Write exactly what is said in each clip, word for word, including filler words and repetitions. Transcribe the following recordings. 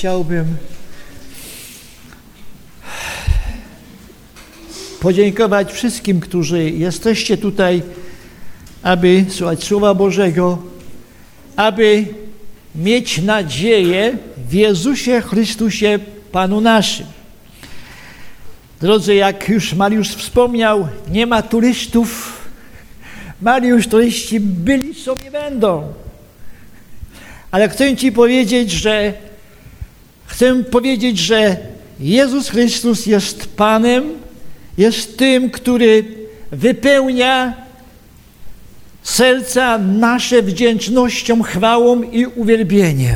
chciałbym podziękować wszystkim, którzy jesteście tutaj, aby słuchać Słowa Bożego, aby mieć nadzieję w Jezusie Chrystusie, Panu naszym. Drodzy, jak już Mariusz wspomniał, nie ma turystów. Mariusz, turyści byli, sobie będą. Ale chcę Ci powiedzieć, że chcę powiedzieć, że Jezus Chrystus jest Panem, jest tym, który wypełnia serca nasze wdzięcznością, chwałą i uwielbieniem.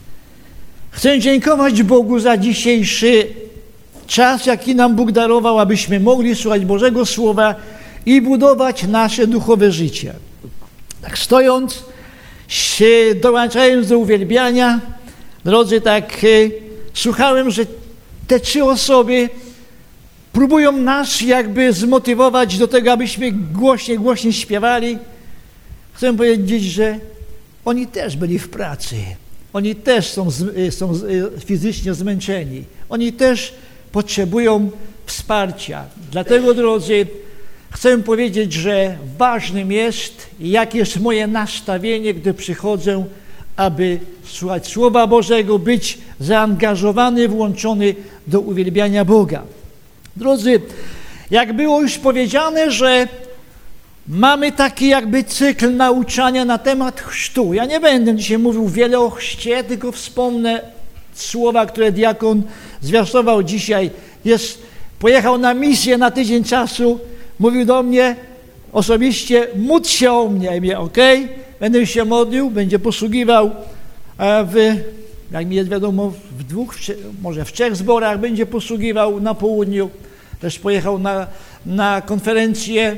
Chcę dziękować Bogu za dzisiejszy czas, jaki nam Bóg darował, abyśmy mogli słuchać Bożego Słowa i budować nasze duchowe życie. Tak stojąc, się dołączając do uwielbiania, drodzy, tak e, słuchałem, że te trzy osoby próbują nas jakby zmotywować do tego, abyśmy głośniej, głośniej śpiewali. Chcę powiedzieć, że oni też byli w pracy. Oni też są, są fizycznie zmęczeni. Oni też potrzebują wsparcia. Dlatego, drodzy, chcę powiedzieć, że ważnym jest, jakie jest moje nastawienie, gdy przychodzę, aby słuchać Słowa Bożego, być zaangażowany, włączony do uwielbiania Boga. Drodzy, jak było już powiedziane, że mamy taki jakby cykl nauczania na temat chrztu. Ja nie będę dzisiaj mówił wiele o chrzcie, tylko wspomnę słowa, które diakon zwiastował dzisiaj. Jest, pojechał na misję na tydzień czasu, mówił do mnie osobiście, módl się o mnie, mnie ok? Będę się modlił, będzie posługiwał w, jak mi jest wiadomo, w dwóch, może w trzech zborach, będzie posługiwał na południu. Też pojechał na, na konferencję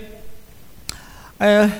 e,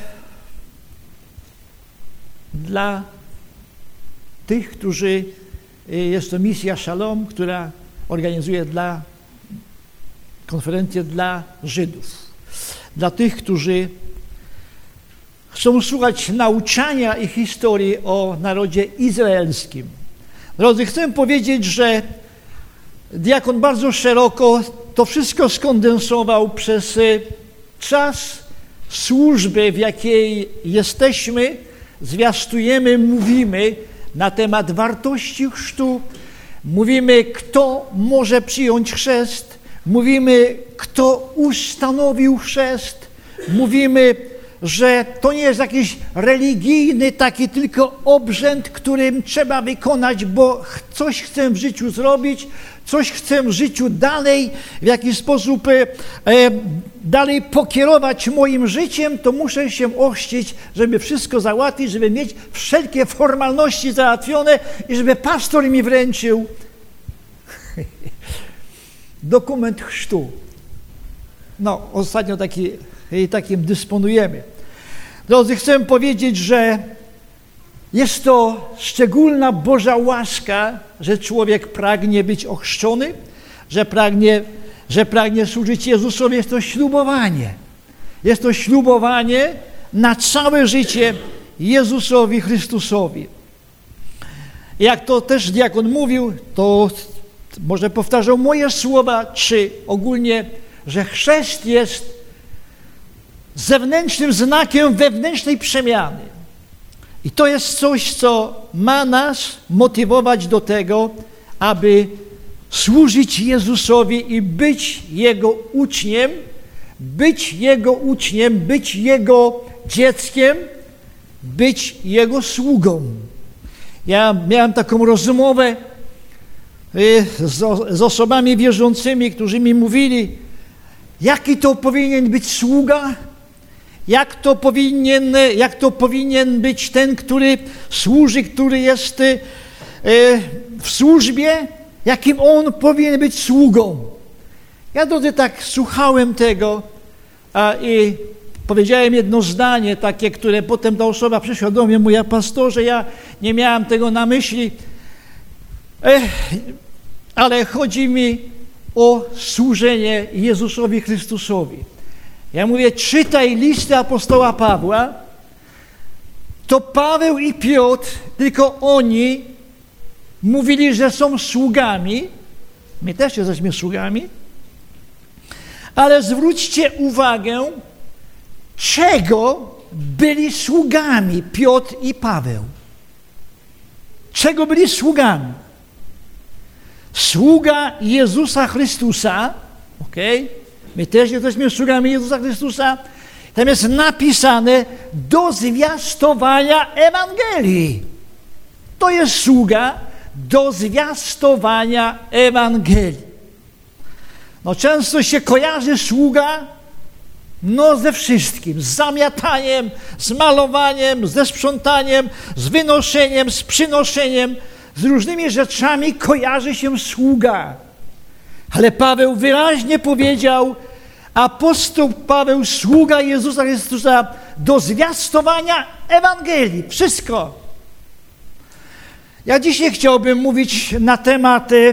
dla tych, którzy, jest to misja Shalom, która organizuje dla konferencję dla Żydów. Dla tych, którzy chcą słuchać nauczania i historii o narodzie izraelskim. Drodzy, chcę powiedzieć, że diakon bardzo szeroko to wszystko skondensował przez czas służby, w jakiej jesteśmy, zwiastujemy, mówimy na temat wartości chrztu, mówimy, kto może przyjąć chrzest, mówimy, kto ustanowił chrzest, mówimy, że to nie jest jakiś religijny taki tylko obrzęd, którym trzeba wykonać, bo coś chcę w życiu zrobić, coś chcę w życiu dalej, w jakiś sposób e, dalej pokierować moim życiem, to muszę się ochrzcić, żeby wszystko załatwić, żeby mieć wszelkie formalności załatwione i żeby pastor mi wręczył dokument chrztu. No, ostatnio taki, takim dysponujemy. Drodzy, chcę powiedzieć, że jest to szczególna Boża łaska, że człowiek pragnie być ochrzczony, że pragnie, że pragnie służyć Jezusowi. Jest to ślubowanie. Jest to ślubowanie na całe życie Jezusowi Chrystusowi. Jak to też diakon mówił, to może powtarzał moje słowa, czy ogólnie, że chrzest jest zewnętrznym znakiem wewnętrznej przemiany. I to jest coś, co ma nas motywować do tego, aby służyć Jezusowi i być Jego uczniem, być Jego uczniem, być Jego dzieckiem, być Jego sługą. Ja miałem taką rozmowę z, z osobami wierzącymi, którzy mi mówili, jaki to powinien być sługa, jak to powinien, jak to powinien być ten, który służy, który jest w służbie, jakim on powinien być sługą. Ja, drodzy, tak słuchałem tego a, i powiedziałem jedno zdanie takie, które potem ta osoba przyszła do mnie, mówi, pastorze, ja nie miałem tego na myśli, Ech, ale chodzi mi o służenie Jezusowi Chrystusowi. Ja mówię, czytaj listy apostoła Pawła, to Paweł i Piotr, tylko oni mówili, że są sługami. My też jesteśmy sługami. Ale zwróćcie uwagę, czego byli sługami Piotr i Paweł. Czego byli sługami? Sługa Jezusa Chrystusa, okej? Okay? My też jesteśmy sługami Jezusa Chrystusa. Tam jest napisane do zwiastowania Ewangelii. To jest sługa do zwiastowania Ewangelii. No często się kojarzy sługa no ze wszystkim, z zamiataniem, z malowaniem, ze sprzątaniem, z wynoszeniem, z przynoszeniem, z różnymi rzeczami kojarzy się sługa. Ale Paweł wyraźnie powiedział, apostoł Paweł, sługa Jezusa Chrystusa do zwiastowania Ewangelii. Wszystko. Ja dzisiaj chciałbym mówić na tematy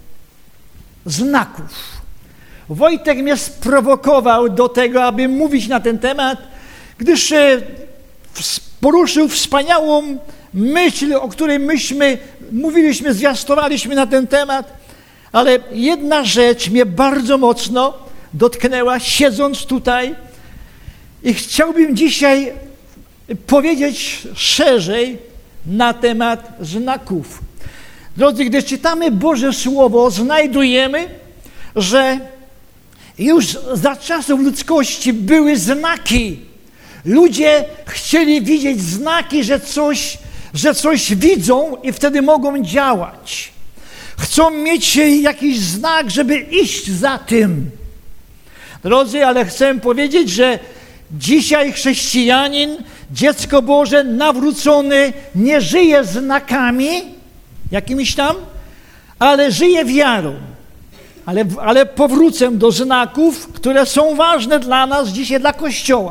znaków. Wojtek mnie sprowokował do tego, aby mówić na ten temat, gdyż poruszył wspaniałą myśl, o której myśmy mówiliśmy, zwiastowaliśmy na ten temat, ale jedna rzecz mnie bardzo mocno dotknęła, siedząc tutaj, i chciałbym dzisiaj powiedzieć szerzej na temat znaków. Drodzy, gdy czytamy Boże Słowo, znajdujemy, że już za czasów ludzkości były znaki. Ludzie chcieli widzieć znaki, że coś, że coś widzą i wtedy mogą działać. Chcą mieć jakiś znak, żeby iść za tym. Drodzy, ale chcę powiedzieć, że dzisiaj chrześcijanin, dziecko Boże, nawrócony, nie żyje znakami, jakimiś tam, ale żyje wiarą. Ale, ale powrócę do znaków, które są ważne dla nas dzisiaj, dla Kościoła,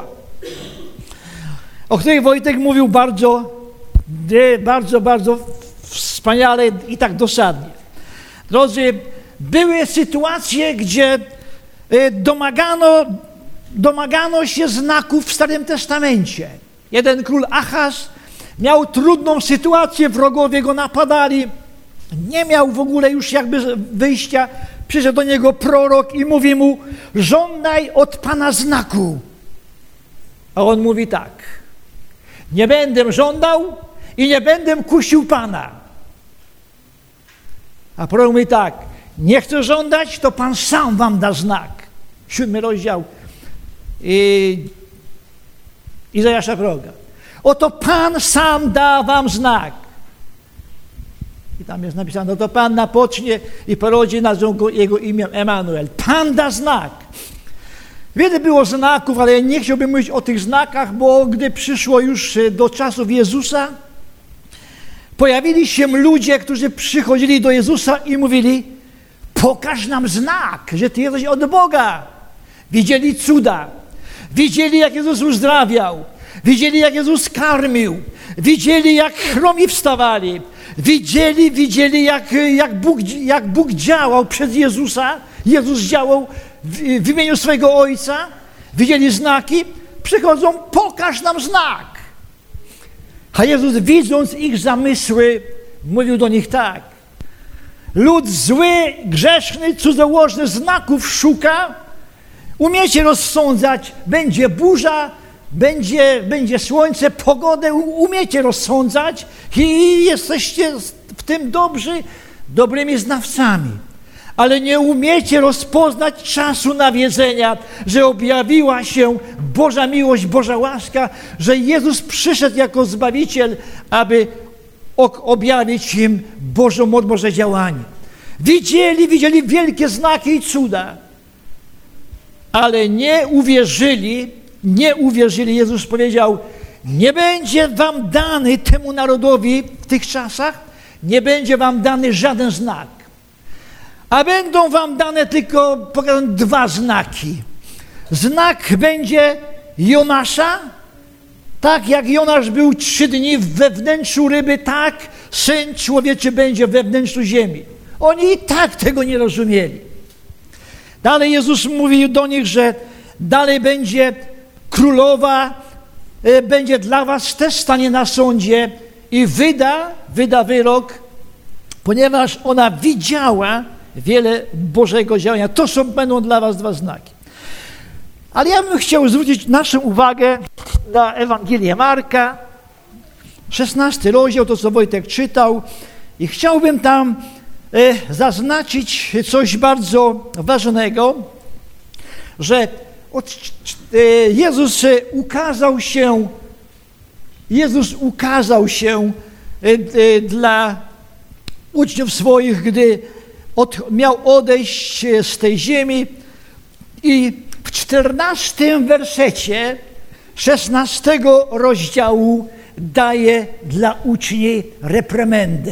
o których Wojtek mówił bardzo, bardzo, bardzo wspaniale i tak dosadnie. Drodzy, były sytuacje, gdzie domagano, domagano się znaków w Starym Testamencie. Jeden król Achaz miał trudną sytuację, wrogowie go napadali, nie miał w ogóle już jakby wyjścia. Przyszedł do niego prorok i mówi mu, żądaj od Pana znaku. A on mówi tak, nie będę żądał i nie będę kusił Pana. A prorok mówi tak, nie chcę żądać, to Pan sam wam da znak. Siódmy rozdział I... Izajasza proroka. Oto Pan sam da wam znak. I tam jest napisane, no to Pan napocznie i porodzi, nazwą go jego imię Emanuel. Pan da znak. Wiele było znaków, ale nie chciałbym mówić o tych znakach, bo gdy przyszło już do czasów Jezusa, pojawili się ludzie, którzy przychodzili do Jezusa i mówili, pokaż nam znak, że Ty jesteś od Boga. Widzieli cuda, widzieli, jak Jezus uzdrawiał, widzieli, jak Jezus karmił, widzieli, jak chromi wstawali, widzieli, widzieli, jak, jak, Bóg, jak Bóg działał przez Jezusa, Jezus działał w, w imieniu swojego Ojca, widzieli znaki, przychodzą, pokaż nam znak. A Jezus, widząc ich zamysły, mówił do nich tak, lud zły, grzeszny, cudzołożny znaków szuka, umiecie rozsądzać, będzie burza, będzie, będzie słońce, pogodę, umiecie rozsądzać i jesteście w tym dobrzy, dobrymi znawcami. Ale nie umiecie rozpoznać czasu nawiedzenia, że objawiła się Boża miłość, Boża łaska, że Jezus przyszedł jako Zbawiciel, aby objawić im Bożą moc, Boże działanie. Widzieli, widzieli wielkie znaki i cuda, ale nie uwierzyli, nie uwierzyli. Jezus powiedział, nie będzie wam dany temu narodowi w tych czasach, nie będzie wam dany żaden znak. A będą wam dane tylko pokazane dwa znaki. Znak będzie Jonasza, tak jak Jonasz był trzy dni we wnętrzu ryby, tak Syn Człowieczy będzie we wnętrzu ziemi. Oni i tak tego nie rozumieli. Dalej Jezus mówił do nich, że dalej będzie królowa, będzie dla was też stanie na sądzie i wyda, wyda wyrok ponieważ ona widziała wiele Bożego działania. To są, będą dla was dwa znaki. Ale ja bym chciał zwrócić naszą uwagę na Ewangelię Marka, szesnasty rozdział, to co Wojtek czytał, i chciałbym tam e, zaznaczyć coś bardzo ważnego, że od, e, Jezus ukazał się, Jezus ukazał się e, e, dla uczniów swoich, gdy od, miał odejść z tej ziemi, i w czternastym wersecie szesnastego rozdziału daje dla uczniów reprymendę.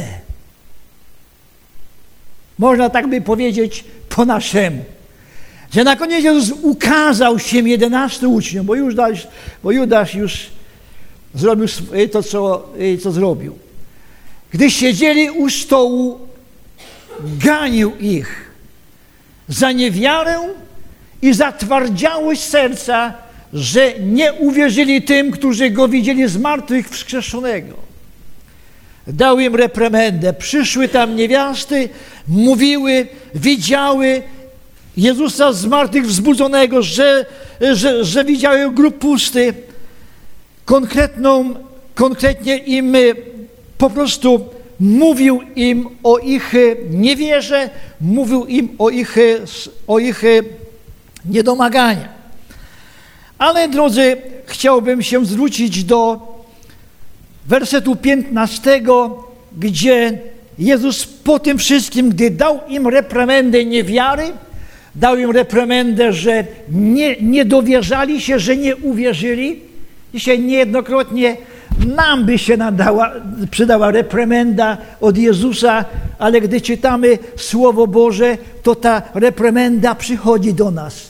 Można tak by powiedzieć po naszemu, że na koniec Jezus ukazał się jedenastu uczniom, bo Judasz, bo Judasz już zrobił to, co, co zrobił. Gdy siedzieli u stołu, ganił ich za niewiarę i zatwardziałość serca, że nie uwierzyli tym, którzy Go widzieli zmartwychwskrzeszonego. Dał im reprymendę. Przyszły tam niewiasty, mówiły, widziały Jezusa zmartwychwzbudzonego, że, że, że widziały grób pusty. Konkretną, konkretnie im po prostu mówił im o ich niewierze, mówił im o ich, o ich niedomaganiach. Ale, drodzy, chciałbym się zwrócić do wersetu piętnastego, gdzie Jezus po tym wszystkim, gdy dał im reprymendę niewiary, dał im reprymendę, że nie, nie dowierzali się, że nie uwierzyli. Dzisiaj niejednokrotnie nam by się nadała, przydała reprymenda od Jezusa, ale gdy czytamy Słowo Boże, to ta reprymenda przychodzi do nas.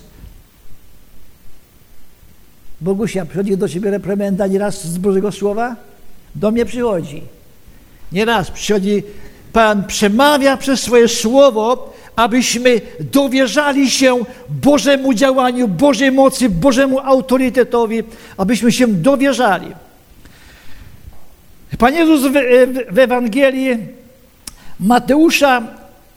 Bogusia, przychodzi do ciebie reprymenda nieraz z Bożego Słowa? Do mnie przychodzi. Nieraz przychodzi, Pan przemawia przez swoje Słowo, abyśmy dowierzali się Bożemu działaniu, Bożej mocy, Bożemu autorytetowi, abyśmy się dowierzali. Pan Jezus w, w, w Ewangelii Mateusza,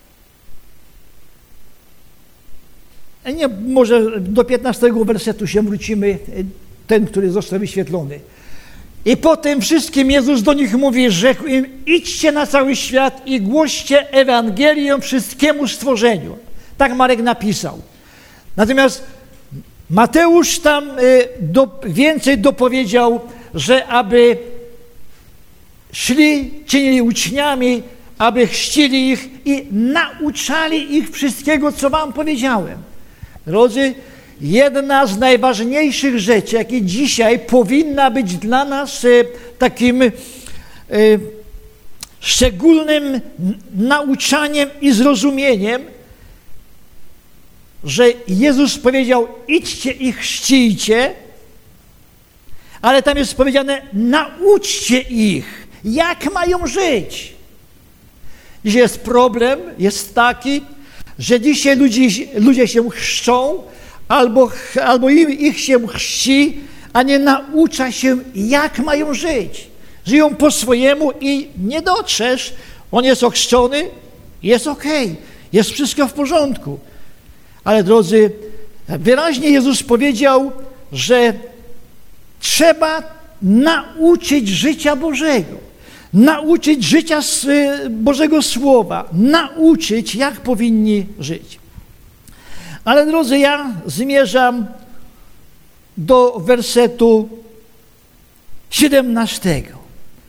nie, może do piętnastego wersetu się wrócimy, ten, który został wyświetlony. I po tym wszystkim Jezus do nich mówi, rzekł im: idźcie na cały świat i głoście Ewangelię wszystkiemu stworzeniu. Tak Marek napisał. Natomiast Mateusz tam do, więcej dopowiedział, że aby szli, czynili uczniami, aby chrzcili ich i nauczali ich wszystkiego, co wam powiedziałem. Drodzy, jedna z najważniejszych rzeczy, jakie dzisiaj powinna być dla nas e, takim e, szczególnym nauczaniem i zrozumieniem, że Jezus powiedział: idźcie i chrzcijcie, ale tam jest powiedziane: nauczcie ich, jak mają żyć. Dzisiaj jest problem, jest taki, że dzisiaj ludzie, ludzie się chrzczą, albo, albo ich się chrzci, a nie naucza się, jak mają żyć. Żyją po swojemu i nie dotrzesz. On jest ochrzczony, jest okej, jest wszystko w porządku. Ale, drodzy, wyraźnie Jezus powiedział, że trzeba nauczyć życia Bożego, nauczyć życia z Bożego Słowa, nauczyć, jak powinni żyć. Ale, drodzy, ja zmierzam do wersetu siedemnastego.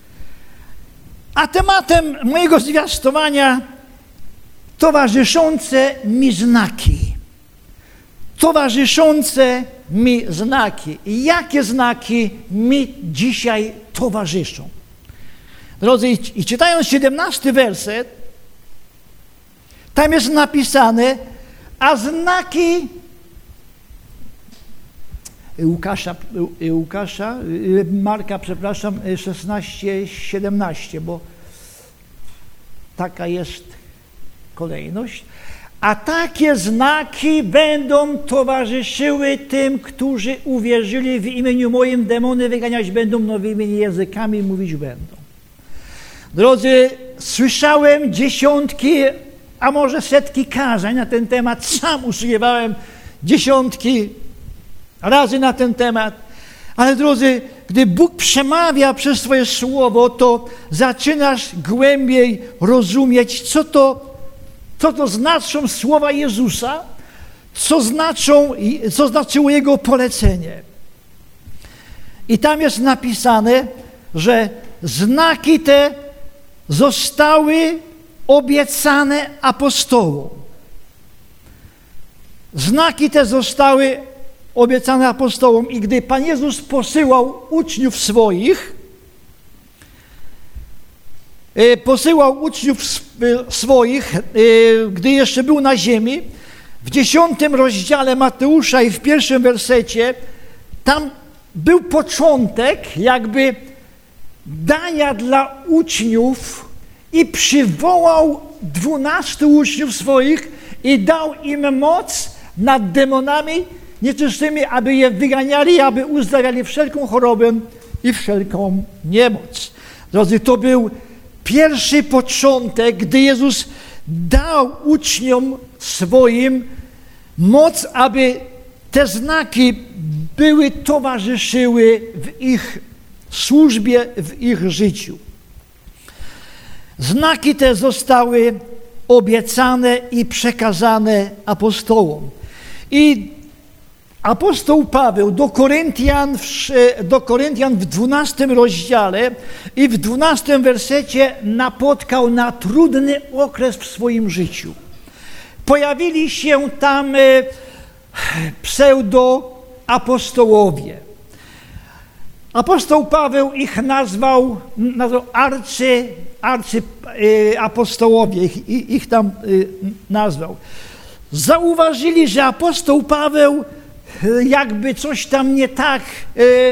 A tematem mojego zwiastowania towarzyszące mi znaki. Towarzyszące mi znaki. Jakie znaki mi dzisiaj towarzyszą? Drodzy, i czytając siedemnasty werset, tam jest napisane: a znaki Łukasza, Łukasza, Marka, przepraszam, szesnaście, siedemnaście, bo taka jest kolejność. A takie znaki będą towarzyszyły tym, którzy uwierzyli w imieniu moim, demony wyganiać będą, nowymi językami mówić będą. Drodzy, słyszałem dziesiątki, a może setki kazań na ten temat. Sam usługiwałem dziesiątki razy na ten temat. Ale drodzy, gdy Bóg przemawia przez swoje słowo, to zaczynasz głębiej rozumieć, co to, co to znaczą słowa Jezusa, co, znaczą, co znaczyło Jego polecenie. I tam jest napisane, że znaki te zostały obiecane apostołom. Znaki te zostały obiecane apostołom i gdy Pan Jezus posyłał uczniów swoich, posyłał uczniów swoich, gdy jeszcze był na ziemi, w dziesiątym rozdziale Mateusza i w pierwszym wersecie, tam był początek jakby dania dla uczniów i przywołał dwunastu uczniów swoich i dał im moc nad demonami nieczystymi, aby je wyganiali, aby uzdrawiali wszelką chorobę i wszelką niemoc. Drodzy, to był pierwszy początek, gdy Jezus dał uczniom swoim moc, aby te znaki były, towarzyszyły w ich służbie, w ich życiu. Znaki te zostały obiecane i przekazane apostołom. I apostoł Paweł do Koryntian w, do Koryntian w dwunastym rozdziale i w dwunastym wersecie napotkał na trudny okres w swoim życiu. Pojawili się tam pseudoapostołowie. Apostoł Paweł ich nazwał, nazwał arcy, arcy apostołowie, ich, ich tam nazwał. Zauważyli, że apostoł Paweł jakby coś tam nie tak y,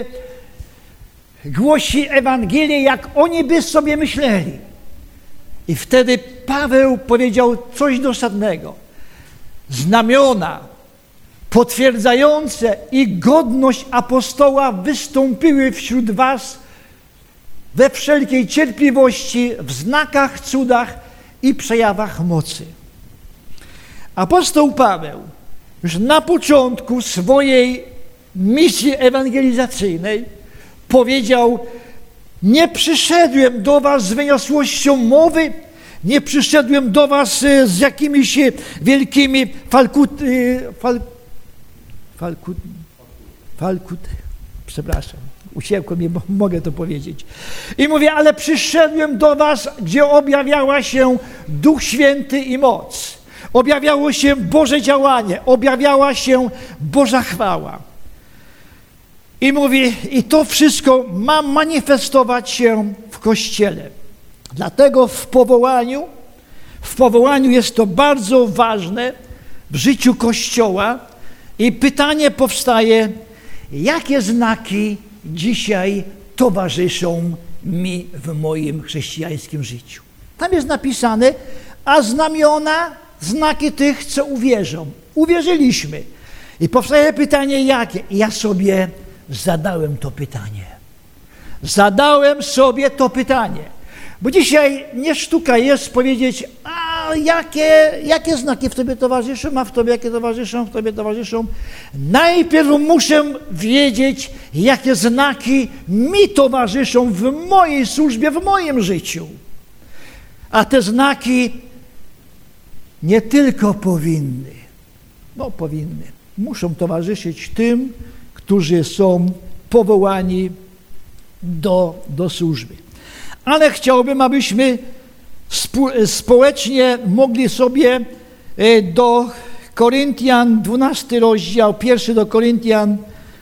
głosi Ewangelię, jak oni by sobie myśleli. I wtedy Paweł powiedział coś dosadnego. Znamiona potwierdzające ich godność apostoła wystąpiły wśród was we wszelkiej cierpliwości, w znakach, cudach i przejawach mocy. Apostoł Paweł już na początku swojej misji ewangelizacyjnej powiedział: nie przyszedłem do was z wyniosłością mowy, nie przyszedłem do was z jakimiś wielkimi falkut, fal, falkut, falkut, przepraszam, uciekło mi, bo mogę to powiedzieć. I mówię, ale przyszedłem do was, gdzie objawiała się Duch Święty i moc. Objawiało się Boże działanie, objawiała się Boża chwała. I mówi, i to wszystko ma manifestować się w Kościele. Dlatego w powołaniu, w powołaniu jest to bardzo ważne w życiu Kościoła i pytanie powstaje, jakie znaki dzisiaj towarzyszą mi w moim chrześcijańskim życiu. Tam jest napisane, a znamiona, znaki tych, co uwierzą. Uwierzyliśmy. I powstaje pytanie, jakie? I ja sobie zadałem to pytanie. Zadałem sobie to pytanie. Bo dzisiaj nie sztuka jest powiedzieć, a jakie, jakie znaki w tobie towarzyszą, a w tobie jakie towarzyszą, w tobie towarzyszą. Najpierw muszę wiedzieć, jakie znaki mi towarzyszą w mojej służbie, w moim życiu. A te znaki nie tylko powinny, no powinny, muszą towarzyszyć tym, którzy są powołani do, do służby. Ale chciałbym, abyśmy spo, społecznie mogli sobie do Koryntian, dwunasty rozdział, pierwszy do Koryntian,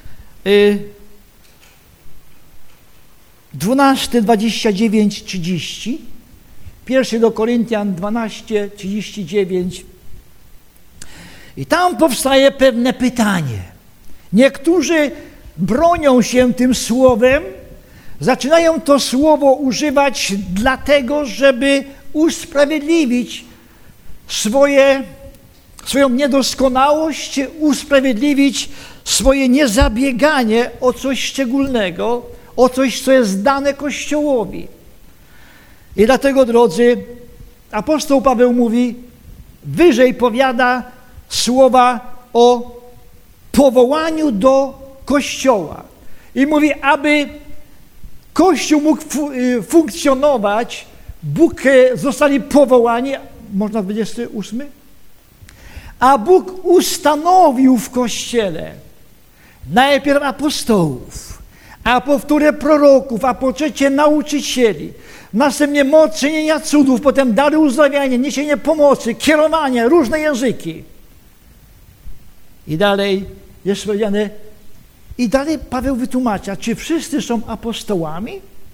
dwunasty, dwadzieścia dziewięć, trzydzieści. Pierwszy do Koryntian dwanaście, trzydzieści dziewięć. I tam powstaje pewne pytanie. Niektórzy bronią się tym słowem, zaczynają to słowo używać dlatego, żeby usprawiedliwić swoje, swoją niedoskonałość, usprawiedliwić swoje niezabieganie o coś szczególnego, o coś, co jest dane Kościołowi. I dlatego, drodzy, apostoł Paweł mówi, wyżej powiada słowa o powołaniu do Kościoła. I mówi, aby Kościół mógł fu- funkcjonować, Bóg zostali powołani, można dwudziesty ósmy? A Bóg ustanowił w Kościele najpierw apostołów, a po wtóre proroków, a po trzecie nauczycieli, następnie moc czynienia cudów, potem dary uzdrawiania, niesienie pomocy, kierowanie, różne języki. I dalej jest powiedziane, i dalej Paweł wytłumacza, czy wszyscy są apostołami?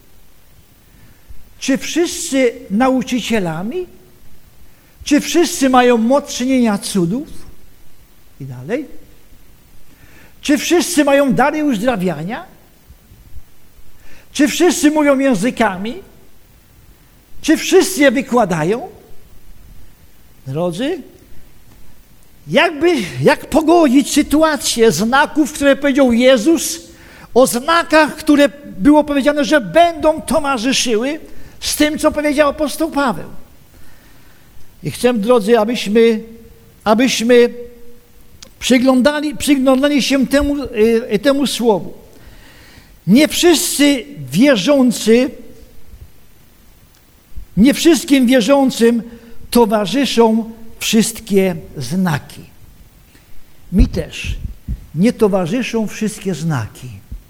Czy wszyscy nauczycielami? Czy wszyscy mają moc czynienia cudów? I dalej. Czy wszyscy mają dary uzdrawiania? Czy wszyscy mówią językami? Czy wszyscy je wykładają? Drodzy, jakby, jak pogodzić sytuację znaków, które powiedział Jezus, o znakach, które było powiedziane, że będą towarzyszyły, z tym, co powiedział apostoł Paweł. I chcę, drodzy, abyśmy, abyśmy przyglądali, przyglądali się temu, y, temu słowu. Nie wszyscy wierzący, nie wszystkim wierzącym towarzyszą wszystkie znaki. Mi też nie towarzyszą wszystkie znaki.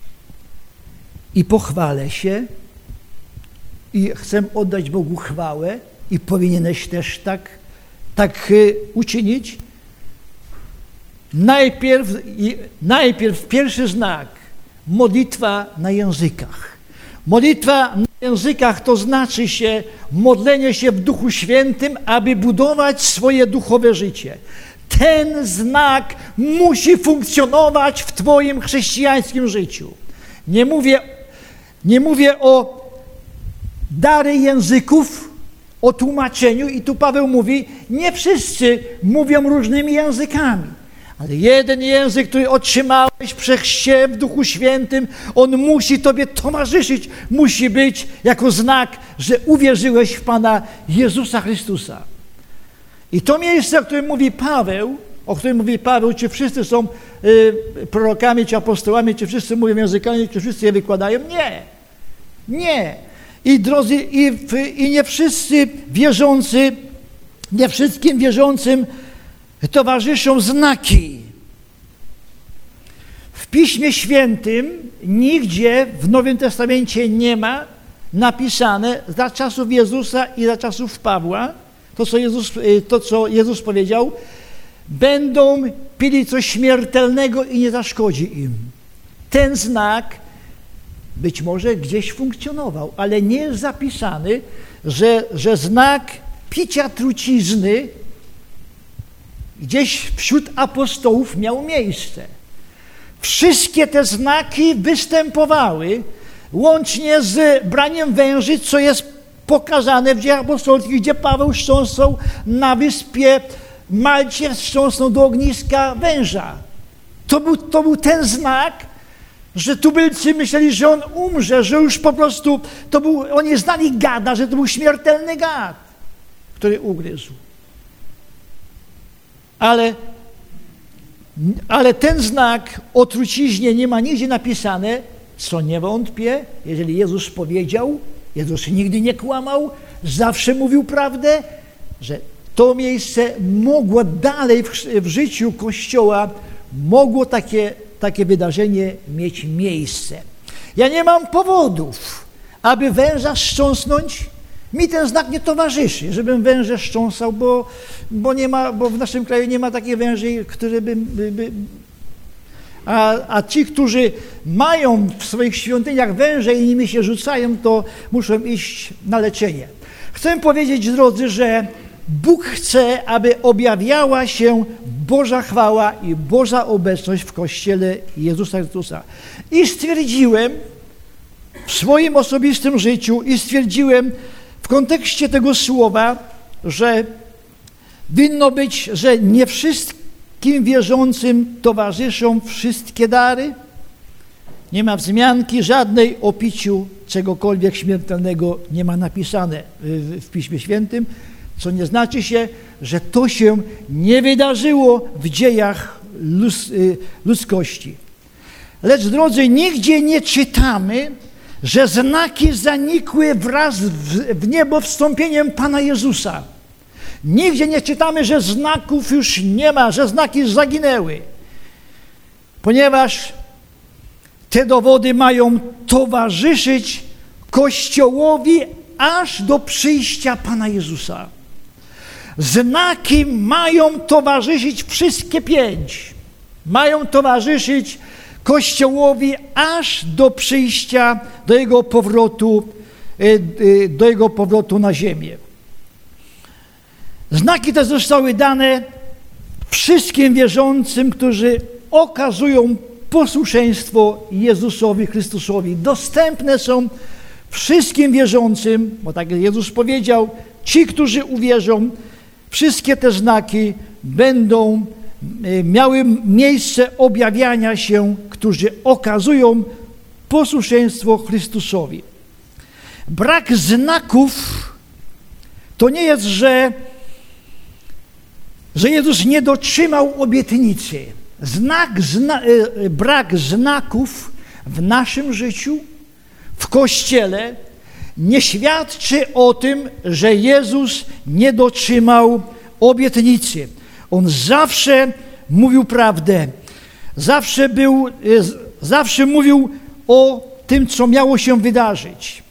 I pochwalę się i chcę oddać Bogu chwałę i powinieneś też tak, tak uczynić. Najpierw, najpierw pierwszy znak, modlitwa na językach. Modlitwa na językach to znaczy się modlenie się w Duchu Świętym, aby budować swoje duchowe życie. Ten znak musi funkcjonować w Twoim chrześcijańskim życiu. Nie mówię, nie mówię o dary języków, o tłumaczeniu i tu Paweł mówi, nie wszyscy mówią różnymi językami. Ale jeden język, który otrzymałeś przy chrzcie w Duchu Świętym, on musi Tobie towarzyszyć, musi być jako znak, że uwierzyłeś w Pana Jezusa Chrystusa. I to miejsce, o którym mówi Paweł, o którym mówi Paweł, czy wszyscy są y, prorokami, czy apostołami, czy wszyscy mówią językami, czy wszyscy je wykładają? Nie. Nie. I drodzy, i, i nie wszyscy wierzący, nie wszystkim wierzącym towarzyszą znaki. W Piśmie Świętym nigdzie w Nowym Testamencie nie ma napisane za czasów Jezusa i za czasów Pawła, to co Jezus, to, co Jezus powiedział, będą pili coś śmiertelnego i nie zaszkodzi im. Ten znak być może gdzieś funkcjonował, ale nie jest zapisany, że, że znak picia trucizny gdzieś wśród apostołów miał miejsce. Wszystkie te znaki występowały, łącznie z braniem węży, co jest pokazane w Dziejach Apostolskich, gdzie Paweł wstrząsnął na wyspie Malcie, wstrząsnął do ogniska węża. To był, to był ten znak, że tubylcy myśleli, że on umrze, że już po prostu, to był, oni znali gada, że to był śmiertelny gad, który ugryzł. Ale, ale ten znak o truciźnie nie ma nigdzie napisane, co nie wątpię, jeżeli Jezus powiedział, Jezus nigdy nie kłamał, zawsze mówił prawdę, że to miejsce mogło dalej w, w życiu Kościoła, mogło takie, takie wydarzenie mieć miejsce. Ja nie mam powodów, aby węża strząsnąć. Mi ten znak nie towarzyszy, żebym węże strząsał, bo, bo, nie ma, bo w naszym kraju nie ma takich węży, które by... by, by a, a ci, którzy mają w swoich świątyniach węże i nimi się rzucają, to muszą iść na leczenie. Chcę powiedzieć, drodzy, że Bóg chce, aby objawiała się Boża chwała i Boża obecność w Kościele Jezusa Chrystusa. I stwierdziłem w swoim osobistym życiu i stwierdziłem w kontekście tego słowa, że winno być, że nie wszystkim wierzącym towarzyszą wszystkie dary, Nie ma wzmianki żadnej o piciu czegokolwiek śmiertelnego, nie ma napisane w, w Piśmie Świętym, co nie znaczy się, że to się nie wydarzyło w dziejach ludzkości. Lecz, drodzy, nigdzie nie czytamy, że znaki zanikły wraz w niebo wstąpieniem Pana Jezusa. Nigdzie nie czytamy, że znaków już nie ma, że znaki zaginęły. Ponieważ te dowody mają towarzyszyć Kościołowi aż do przyjścia Pana Jezusa. Znaki mają towarzyszyć wszystkie pięć. Mają towarzyszyć Kościołowi aż do przyjścia, do jego powrotu, do jego powrotu na ziemię. Znaki te zostały dane wszystkim wierzącym, którzy okazują posłuszeństwo Jezusowi Chrystusowi. Dostępne są wszystkim wierzącym, bo tak jak Jezus powiedział, ci, którzy uwierzą, wszystkie te znaki będą miały miejsce objawiania się, którzy okazują posłuszeństwo Chrystusowi. Brak znaków to nie jest, że, że Jezus nie dotrzymał obietnicy. Znak, zna, brak znaków w naszym życiu, w Kościele nie świadczy o tym, że Jezus nie dotrzymał obietnicy. On zawsze mówił prawdę, zawsze był, zawsze mówił o tym, co miało się wydarzyć.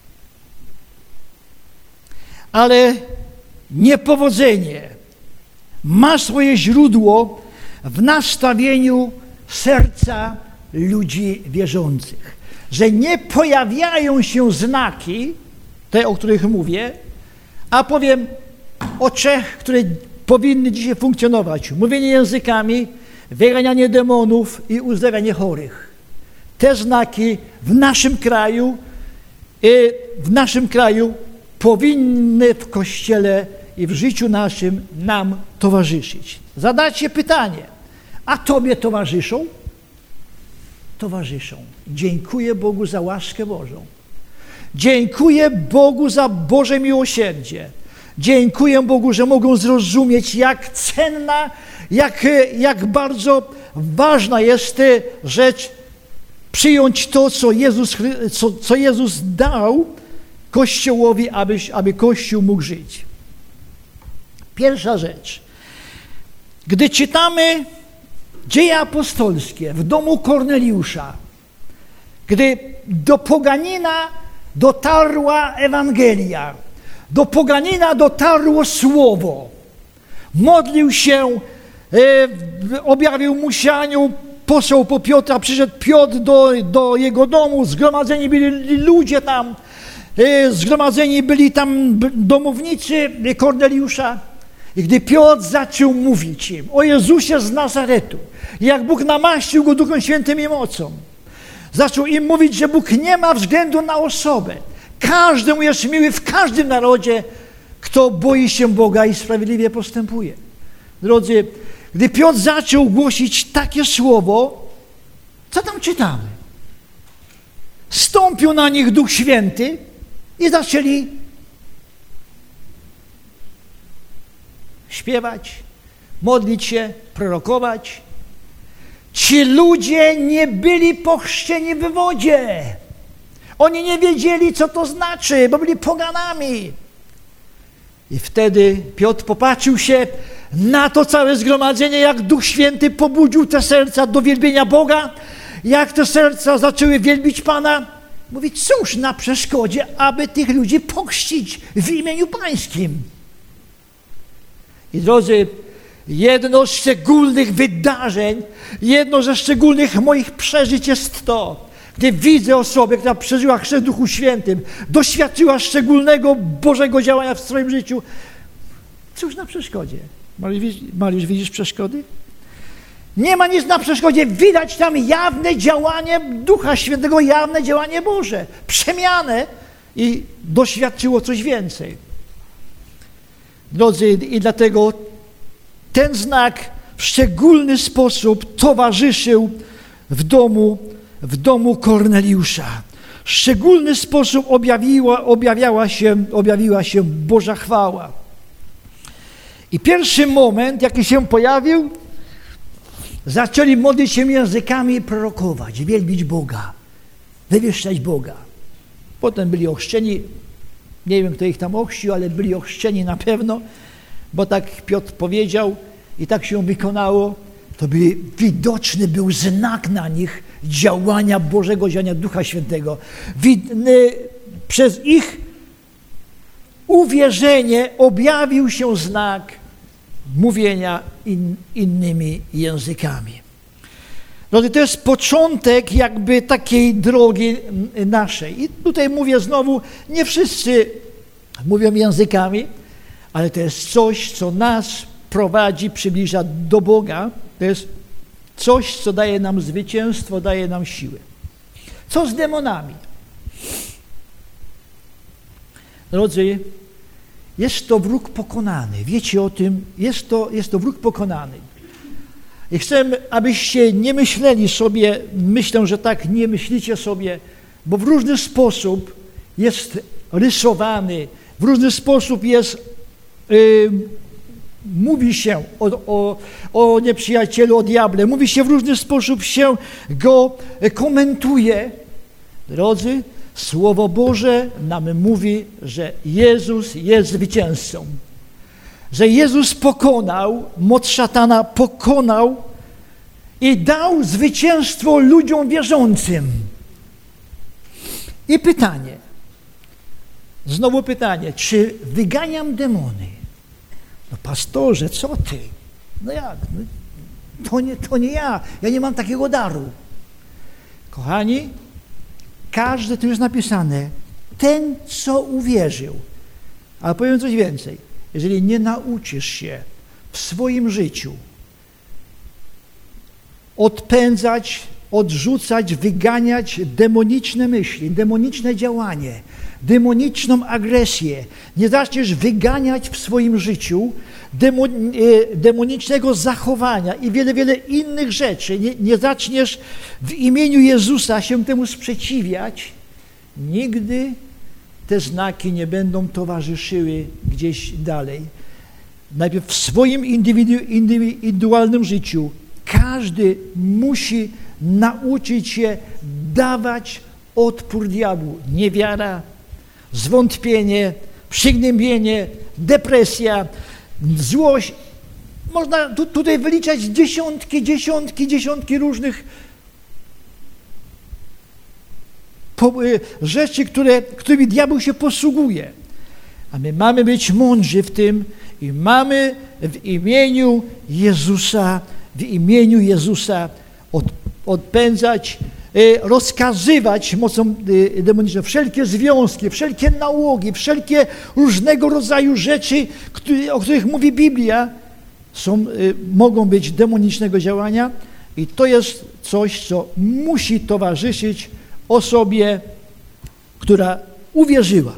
Ale niepowodzenie ma swoje źródło w nastawieniu serca ludzi wierzących. Że nie pojawiają się znaki, te, o których mówię, a powiem o trzech, które powinny dzisiaj funkcjonować. Mówienie językami, wyganianie demonów i uzdrawianie chorych. Te znaki w naszym kraju, w naszym kraju powinny w Kościele i w życiu naszym nam towarzyszyć. Zadajcie pytanie, a Tobie towarzyszą? Towarzyszą. Dziękuję Bogu za łaskę Bożą. Dziękuję Bogu za Boże miłosierdzie. Dziękuję Bogu, że mogą zrozumieć, jak cenna, jak, jak bardzo ważna jest rzecz przyjąć to, co Jezus, co, co Jezus dał Kościołowi, aby, aby Kościół mógł żyć. Pierwsza rzecz. Gdy czytamy Dzieje apostolskie w domu Korneliusza, gdy do poganina dotarła Ewangelia, do poganina dotarło Słowo, modlił się, e, objawił mu się anioł, posłał po Piotra, przyszedł Piotr do, do jego domu, zgromadzeni byli ludzie tam, e, zgromadzeni byli tam domownicy Korneliusza. I gdy Piotr zaczął mówić im o Jezusie z Nazaretu, jak Bóg namaścił go Duchem Świętym i mocą, zaczął im mówić, że Bóg nie ma względu na osobę. Każdemu jest miły w każdym narodzie, kto boi się Boga i sprawiedliwie postępuje. Drodzy, gdy Piotr zaczął głosić takie słowo, co tam czytamy? Stąpił na nich Duch Święty i zaczęli śpiewać, modlić się, prorokować. Ci ludzie nie byli pochrzczeni w wodzie. Oni nie wiedzieli, co to znaczy, bo byli poganami. I wtedy Piotr popatrzył się na to całe zgromadzenie, jak Duch Święty pobudził te serca do wielbienia Boga, jak te serca zaczęły wielbić Pana. Mówi, cóż na przeszkodzie, aby tych ludzi pochrzcić w imieniu Pańskim. I drodzy, jedno z szczególnych wydarzeń, jedno ze szczególnych moich przeżyć jest to, gdy widzę osobę, która przeżyła chrzest w Duchu Świętym, doświadczyła szczególnego Bożego działania w swoim życiu. Cóż na przeszkodzie? Mariusz, Mariusz, widzisz przeszkody? Nie ma nic na przeszkodzie. Widać tam jawne działanie Ducha Świętego, jawne działanie Boże. Przemianę i doświadczyło coś więcej. Drodzy, i dlatego ten znak w szczególny sposób towarzyszył w domu w domu Korneliusza. W szczególny sposób objawiła, objawiała się, objawiła się Boża chwała. I pierwszy moment, jaki się pojawił, zaczęli modlić się językami i prorokować, wielbić Boga, wywyższać Boga. Potem byli ochrzczeni, nie wiem, kto ich tam ochrzcił, ale byli ochrzczeni na pewno, bo tak Piotr powiedział i tak się wykonało. To by, widoczny był znak na nich działania Bożego, działania Ducha Świętego. Widny, przez ich uwierzenie objawił się znak mówienia in, innymi językami. No to jest początek jakby takiej drogi naszej. I tutaj mówię znowu, nie wszyscy mówią językami, ale to jest coś, co nas prowadzi, przybliża do Boga. To jest coś, co daje nam zwycięstwo, daje nam siłę. Co z demonami? Drodzy, jest to wróg pokonany. Wiecie o tym? Jest to, jest to wróg pokonany. I chcę, abyście nie myśleli sobie, myślę, że tak nie myślicie sobie, bo w różny sposób jest rysowany, w różny sposób jest, yy, mówi się o, o, o nieprzyjacielu, o diable, mówi się w różny sposób się go komentuje. Drodzy, Słowo Boże nam mówi, że Jezus jest zwycięzcą. Że Jezus pokonał, moc szatana pokonał i dał zwycięstwo ludziom wierzącym. I pytanie, znowu pytanie, czy wyganiam demony? No pastorze, co ty? No jak? No, to, nie, to nie ja, ja nie mam takiego daru. Kochani, każdy, tu jest napisane, ten, co uwierzył. Ale powiem coś więcej. Jeżeli nie nauczysz się w swoim życiu odpędzać, odrzucać, wyganiać demoniczne myśli, demoniczne działanie, demoniczną agresję, nie zaczniesz wyganiać w swoim życiu demon, e, demonicznego zachowania i wiele, wiele innych rzeczy, nie, nie zaczniesz w imieniu Jezusa się temu sprzeciwiać, nigdy te znaki nie będą towarzyszyły gdzieś dalej. Najpierw w swoim indywidu, indywidualnym życiu każdy musi nauczyć się dawać odpór diabłu. Niewiara, zwątpienie, przygnębienie, depresja, złość. Można tu, tutaj wyliczać dziesiątki, dziesiątki, dziesiątki różnych rzeczy, które, którymi diabeł się posługuje. A my mamy być mądrzy w tym i mamy w imieniu Jezusa, w imieniu Jezusa od, odpędzać, rozkazywać mocą demoniczną wszelkie związki, wszelkie nałogi, wszelkie różnego rodzaju rzeczy, które, o których mówi Biblia, są, mogą być demonicznego działania i to jest coś, co musi towarzyszyć osobie, która uwierzyła.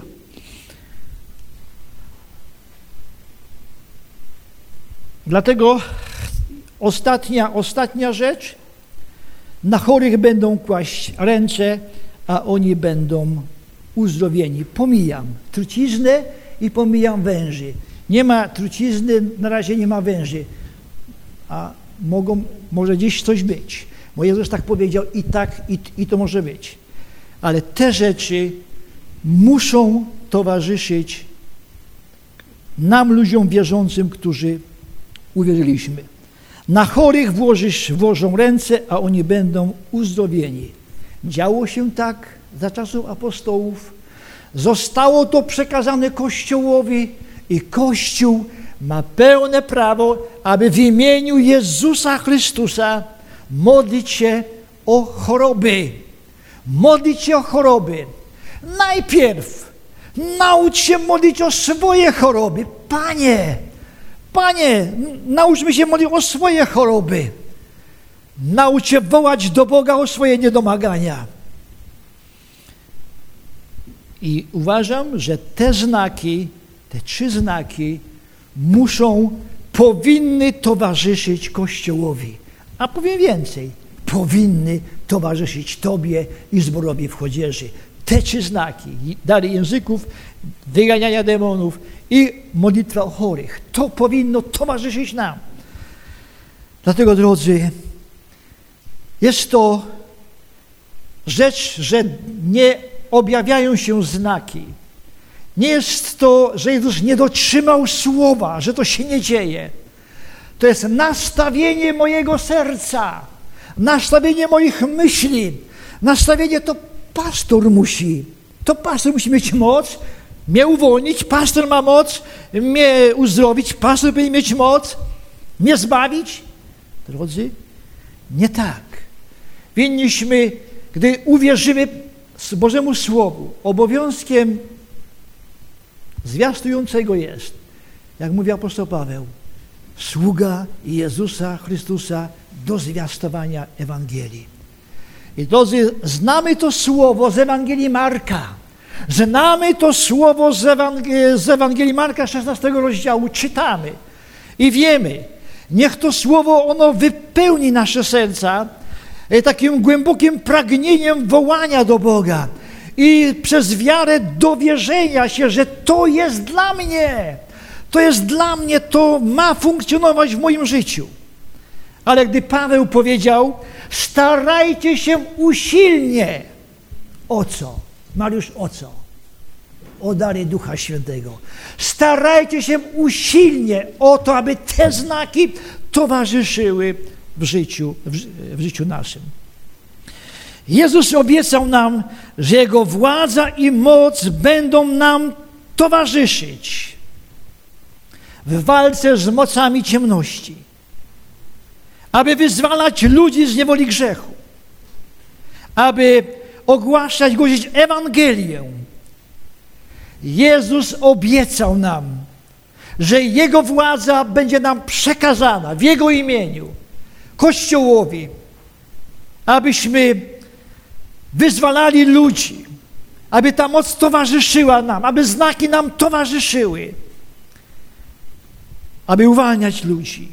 Dlatego ostatnia, ostatnia rzecz, na chorych będą kłaść ręce, a oni będą uzdrowieni. Pomijam truciznę i pomijam węży. Nie ma trucizny, na razie nie ma węży, a mogą, może gdzieś coś być. Bo Jezus tak powiedział i tak, i, i to może być. Ale te rzeczy muszą towarzyszyć nam, ludziom wierzącym, którzy uwierzyliśmy. Na chorych włożysz, włożą ręce, a oni będą uzdrowieni. Działo się tak za czasów apostołów. Zostało to przekazane Kościołowi i Kościół ma pełne prawo, aby w imieniu Jezusa Chrystusa modlić się o choroby. Modlić się o choroby. Najpierw naucz się modlić o swoje choroby. Panie, Panie, nauczmy się modlić o swoje choroby. Naucz się wołać do Boga o swoje niedomagania. I uważam, że te znaki, te trzy znaki muszą, powinny towarzyszyć Kościołowi. A powiem więcej, powinny towarzyszyć Tobie i zborowi w Chodzieży. Te trzy znaki, dary języków, wyganiania demonów i modlitwa o chorych, to powinno towarzyszyć nam. Dlatego, drodzy, jest to rzecz, że nie objawiają się znaki. Nie jest to, że Jezus nie dotrzymał słowa, że to się nie dzieje. To jest nastawienie mojego serca, nastawienie moich myśli, nastawienie to pastor musi. To pastor musi mieć moc, mnie uwolnić, pastor ma moc, mnie uzdrowić, pastor powinien mieć moc, mnie zbawić. Drodzy, nie tak. Winniśmy, gdy uwierzymy Bożemu Słowu, obowiązkiem zwiastującego jest, jak mówi apostoł Paweł, sługa Jezusa Chrystusa do zwiastowania Ewangelii. I drodzy, znamy to słowo z Ewangelii Marka. Znamy to słowo z Ewangelii, z Ewangelii Marka szesnastego rozdziału, czytamy i wiemy, niech to słowo ono wypełni nasze serca takim głębokim pragnieniem wołania do Boga i przez wiarę dowierzenia się, że to jest dla mnie, to jest dla mnie, to ma funkcjonować w moim życiu. Ale gdy Paweł powiedział, starajcie się usilnie. O co? Mariusz, o co? O dary Ducha Świętego. Starajcie się usilnie o to, aby te znaki towarzyszyły w życiu, w, w życiu naszym. Jezus obiecał nam, że Jego władza i moc będą nam towarzyszyć w walce z mocami ciemności, aby wyzwalać ludzi z niewoli grzechu, aby ogłaszać, głosić Ewangelię. Jezus obiecał nam, że Jego władza będzie nam przekazana w Jego imieniu, Kościołowi, abyśmy wyzwalali ludzi, aby ta moc towarzyszyła nam, aby znaki nam towarzyszyły, aby uwalniać ludzi.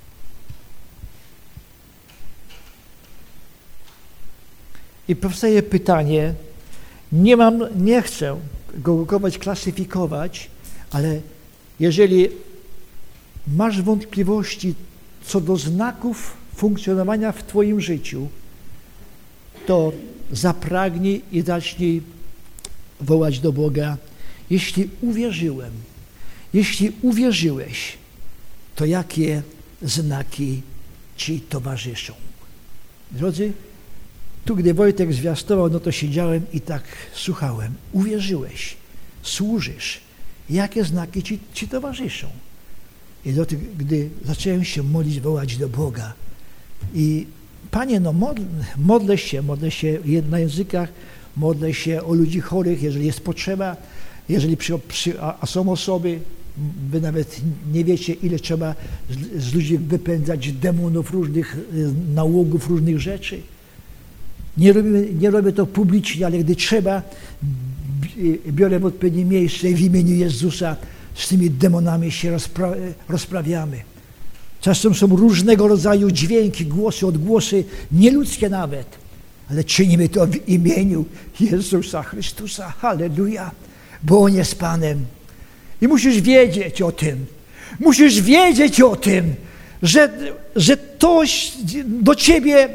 I powstaje pytanie, nie mam, nie chcę go klasyfikować, ale jeżeli masz wątpliwości co do znaków funkcjonowania w Twoim życiu, to zapragnij i zacznij wołać do Boga. Jeśli uwierzyłem, jeśli uwierzyłeś, to jakie znaki Ci towarzyszą? Drodzy, tu gdy Wojtek zwiastował, no to siedziałem i tak słuchałem. Uwierzyłeś, służysz. Jakie znaki Ci, ci towarzyszą? I do tych, gdy zacząłem się modlić, wołać do Boga. I Panie, no modl, modlę się, modlę się na językach, modlę się o ludzi chorych, jeżeli jest potrzeba, jeżeli przy, przy, a, a są osoby, wy nawet nie wiecie, ile trzeba z, z ludzi wypędzać demonów, różnych nałogów, różnych rzeczy. Nie robię, nie robię to publicznie, ale gdy trzeba, biorę w odpowiednie miejsce i w imieniu Jezusa z tymi demonami się rozpra rozprawiamy. Czasem są różnego rodzaju dźwięki, głosy, odgłosy, nieludzkie nawet, ale czynimy to w imieniu Jezusa Chrystusa. Halleluja, bo On jest Panem. I musisz wiedzieć o tym, musisz wiedzieć o tym, że, że to do Ciebie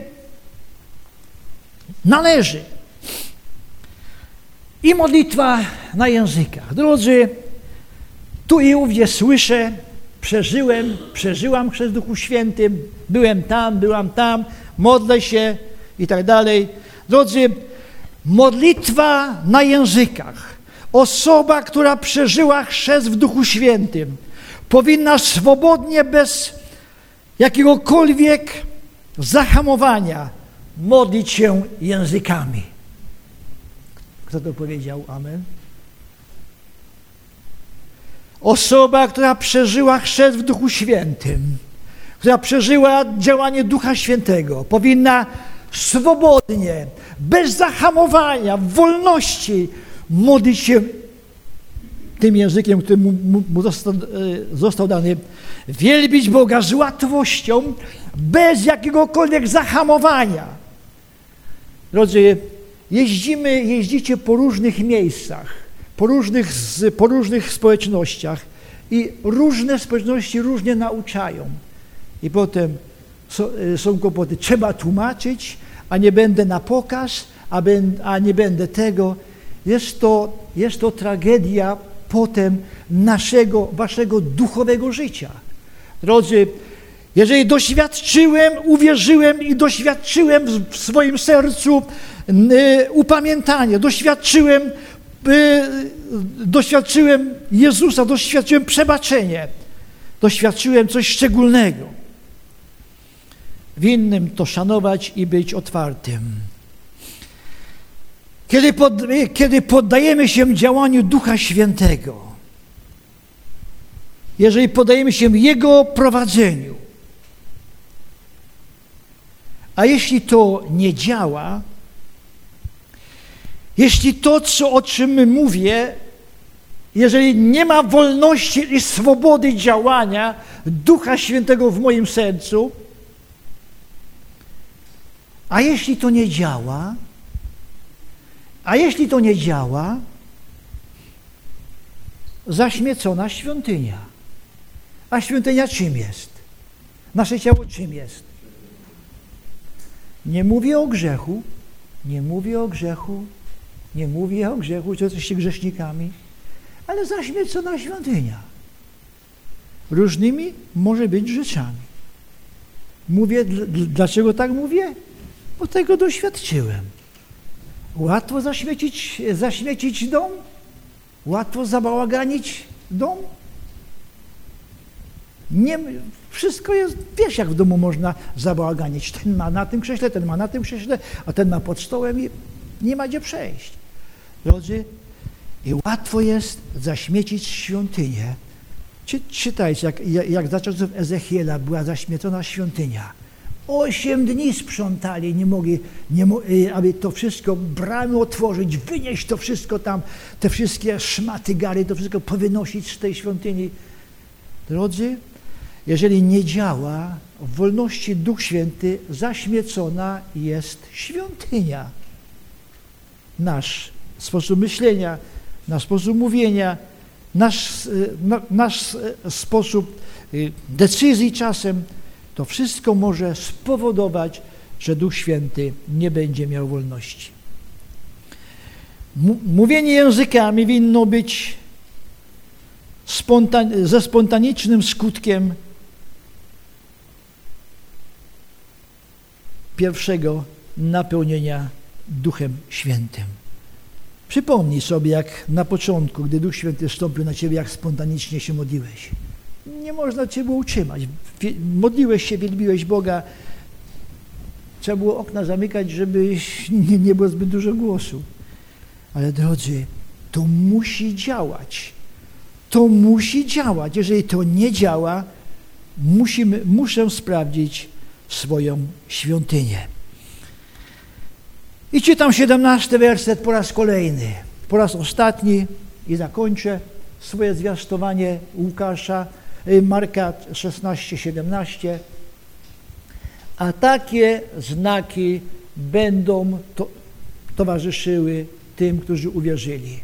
należy. I modlitwa na językach. Drodzy, tu i ówdzie słyszę, przeżyłem, przeżyłam chrzest w Duchu Świętym, byłem tam, byłam tam, modlę się i tak dalej. Drodzy, modlitwa na językach. Osoba, która przeżyła chrzest w Duchu Świętym, powinna swobodnie, bez jakiegokolwiek zahamowania modlić się językami. Kto to powiedział? Amen. Osoba, która przeżyła chrzest w Duchu Świętym, która przeżyła działanie Ducha Świętego, powinna swobodnie, bez zahamowania, w wolności modlić się tym językiem, który mu, mu, mu został, został dany, wielbić Boga z łatwością, bez jakiegokolwiek zahamowania. Drodzy, jeździmy, jeździcie po różnych miejscach, po różnych, po różnych społecznościach i różne społeczności różnie nauczają. I potem są, są kłopoty. Trzeba tłumaczyć, a nie będę na pokaz, a, ben, a nie będę tego. Jest to, jest to tragedia potem naszego, waszego duchowego życia. Drodzy, jeżeli doświadczyłem, uwierzyłem i doświadczyłem w swoim sercu y, upamiętania, doświadczyłem, y, doświadczyłem Jezusa, doświadczyłem przebaczenia, doświadczyłem coś szczególnego. Winnym to szanować i być otwartym. Kiedy, pod, kiedy poddajemy się działaniu Ducha Świętego, jeżeli poddajemy się Jego prowadzeniu, a jeśli to nie działa, jeśli to, co, o czym mówię, jeżeli nie ma wolności i swobody działania Ducha Świętego w moim sercu, a jeśli to nie działa, a jeśli to nie działa, zaśmiecona świątynia. A świątynia czym jest? Nasze ciało czym jest? Nie mówię o grzechu, nie mówię o grzechu, nie mówię o grzechu, że jesteście grzesznikami, ale zaśmiecona świątynia. Różnymi może być rzeczami. Mówię, dlaczego tak mówię? Bo tego doświadczyłem. Łatwo zaśmiecić, zaśmiecić dom? Łatwo zabałaganić dom? Nie, wszystko jest, wiesz, jak w domu można zabałaganić. Ten ma na tym krześle, ten ma na tym krześle, a ten ma pod stołem i nie ma gdzie przejść. Drodzy, i łatwo jest zaśmiecić świątynię. Czy, czytajcie, jak, jak za czasów Ezechiela była zaśmiecona świątynia. Osiem dni sprzątali, nie mogli, nie, aby to wszystko, bramy otworzyć, wynieść to wszystko tam, te wszystkie szmaty, gary, to wszystko powynosić z tej świątyni. Drodzy, jeżeli nie działa w wolności Duch Święty, zaśmiecona jest świątynia. Nasz sposób myślenia, nasz sposób mówienia, nasz, nasz sposób decyzji czasem, to wszystko może spowodować, że Duch Święty nie będzie miał wolności. Mówienie językami winno być spontan- ze spontanicznym skutkiem pierwszego napełnienia Duchem Świętym. Przypomnij sobie, jak na początku, gdy Duch Święty wstąpił na ciebie, jak spontanicznie się modliłeś. Nie można cię było utrzymać. Modliłeś się, wielbiłeś Boga. Trzeba było okna zamykać, żeby nie, nie było zbyt dużo głosu. Ale drodzy, to musi działać. To musi działać. Jeżeli to nie działa, musimy, muszę sprawdzić swoją świątynię. I czytam siedemnasty werset po raz kolejny, po raz ostatni i zakończę swoje zwiastowanie Łukasza, Marka szesnaście, siedemnaście. A takie znaki będą to, towarzyszyły tym, którzy uwierzyli.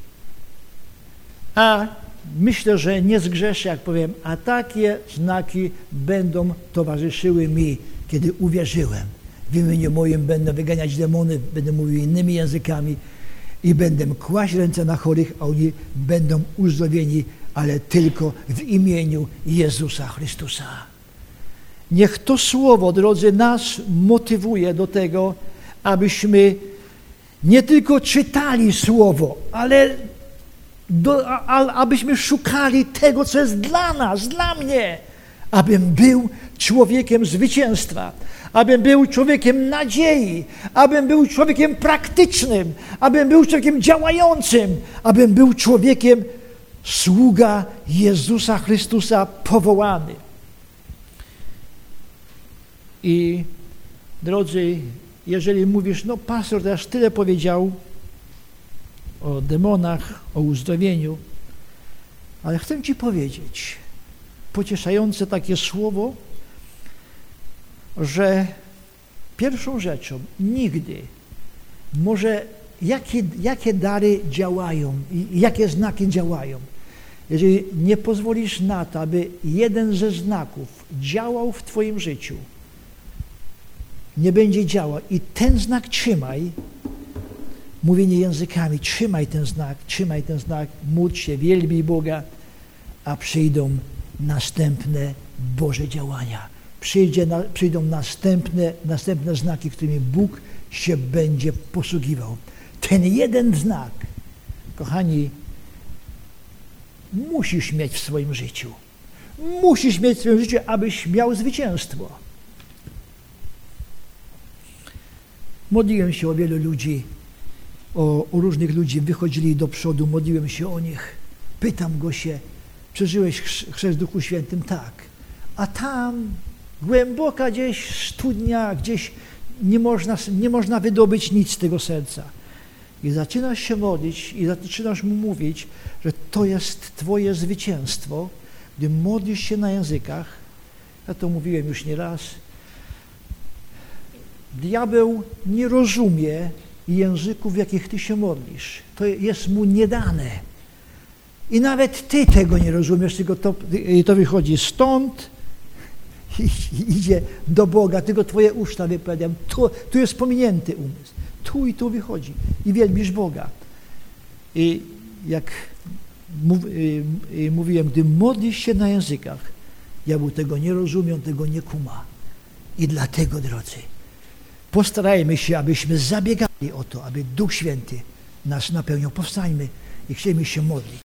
A myślę, że nie zgrzeszę, jak powiem, a takie znaki będą towarzyszyły mi, kiedy uwierzyłem. W imieniu moim będę wyganiać demony, będę mówił innymi językami i będę kłaść ręce na chorych, a oni będą uzdrowieni, ale tylko w imieniu Jezusa Chrystusa. Niech to słowo, drodzy, nas motywuje do tego, abyśmy nie tylko czytali słowo, ale do, a, abyśmy szukali tego, co jest dla nas, dla mnie, abym był człowiekiem zwycięstwa, abym był człowiekiem nadziei, abym był człowiekiem praktycznym, abym był człowiekiem działającym, abym był człowiekiem sługa Jezusa Chrystusa powołany. I drodzy, jeżeli mówisz, no pastor teraz tyle powiedział o demonach, o uzdrowieniu, ale chcę ci powiedzieć, pocieszające takie słowo, że pierwszą rzeczą, nigdy może jakie, jakie dary działają i jakie znaki działają. Jeżeli nie pozwolisz na to, aby jeden ze znaków działał w twoim życiu, nie będzie działał i ten znak trzymaj, mówienie językami, trzymaj ten znak, trzymaj ten znak, módl się, wielbij Boga, a przyjdą następne Boże działania. Przyjdzie, na, przyjdą następne, następne znaki, którymi Bóg się będzie posługiwał. Ten jeden znak, kochani, musisz mieć w swoim życiu. Musisz mieć w swoim życiu, abyś miał zwycięstwo. Modliłem się o wielu ludzi, o, o różnych ludzi, wychodzili do przodu, modliłem się o nich. Pytam go się, przeżyłeś chrzest w Duchu Świętym? Tak. A tam głęboka gdzieś studnia, gdzieś nie można, nie można wydobyć nic z tego serca. I zaczynasz się modlić i zaczynasz mu mówić, że to jest twoje zwycięstwo, gdy modlisz się na językach. Ja to mówiłem już nieraz. Diabeł nie rozumie języków, w jakich ty się modlisz. To jest mu niedane. I nawet ty tego nie rozumiesz, tylko to, to wychodzi stąd i, i idzie do Boga, tylko twoje usta wypowiadają. Tu, tu jest pominięty umysł. Tu i tu wychodzi i wielbisz Boga. I jak mów, y, y, mówiłem, gdy modlisz się na językach, diabeł tego nie rozumie, on tego nie kuma. I dlatego, drodzy, postarajmy się, abyśmy zabiegali o to, aby Duch Święty nas napełniał. Powstańmy i chcielibyśmy się modlić.